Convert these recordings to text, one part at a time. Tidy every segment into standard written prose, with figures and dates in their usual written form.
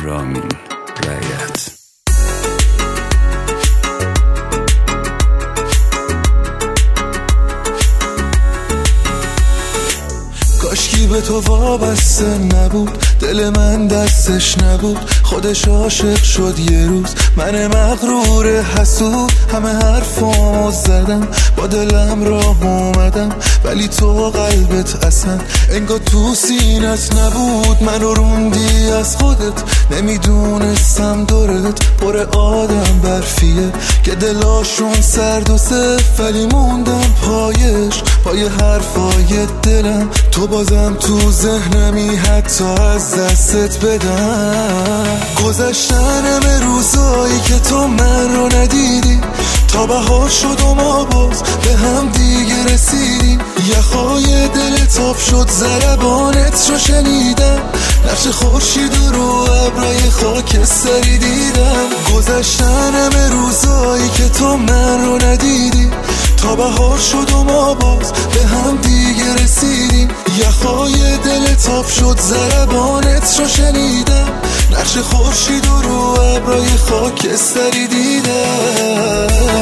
رامین رایت. کاشکی به تو وابسته نبود، دل من دستش نبود، خودش عاشق شد یه روز. من مغرور حسود همه حرفامو زدم، با دلم راه اومدم، ولی تو قلبت اصلا انگار تو سینت نبود. منو روندی از خودت، نمیدونستم دورت پر آدم برفیه که دلاشون سرد و صف، ولی موندم پای حرفای دلم. تو بازم تو ذهنمی حتی از دستت بدم. گذشتن همه روزایی که تو من رو ندیدی، تا بهار شد و ما باز به هم دیگه رسیدیم. یخای دل تاب شد ضربانت رو شنیدم، نقش خورشید رو ابرای خاکستری دیدم. گذشتن همه روزایی که تو من رو ندیدی، تا بهار شد و ما باز به هم دیگه رسیدیم. یخای دل تاب شد ضربانت رو شنیدم، نقش خورشید رو ابرای خاکستری دیدم.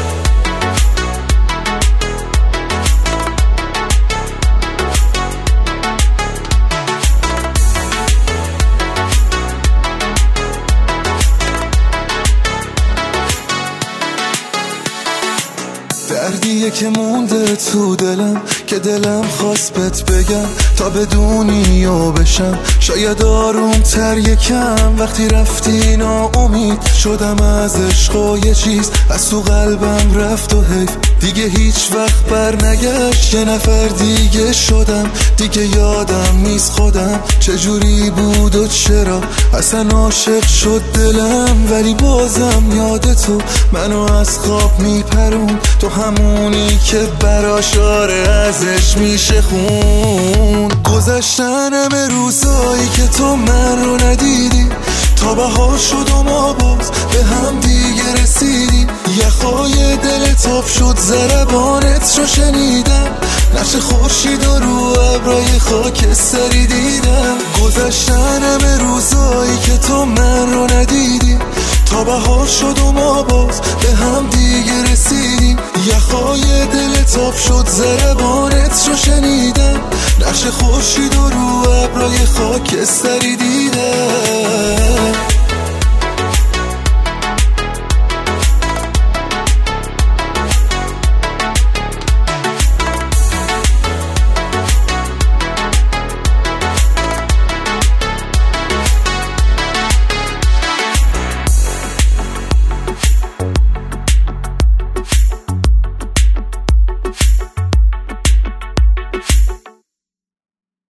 دردیه که مونده تو دلم، که دلم خواست بهت بگم تا بدونی و بشم. شاید آروم‌تر یکم وقتی رفتی، ناامید شدم از عشق و یه چیز از تو قلبم رفت و حیف دیگه هیچ وقت بر نگشت. یه نفر دیگه شدم، دیگه یادم نیست خودم چجوری بود و چرا اصلا عاشق شد دلم. ولی بازم یاد تو منو از خواب میپرون، تو همونی که براش آره ازش میشه خون. گذشتن همه روزایی که تو من رو ندیدی، تا بهار شد و ما باز به هم دیگه رسیدیم. یخای دل تاب شد ضربانت رو شنیدم، نقش خورشید رو ابرای خاکستری دیدم. گذشتن همه روزایی که تو من رو ندیدی، تا بهار شد و ما باز به هم دیگه رسیدیم. یخای دل تاب شد ضربانت رو شنیدم، نقش خورشید رو ابرای خاکستری دیدم.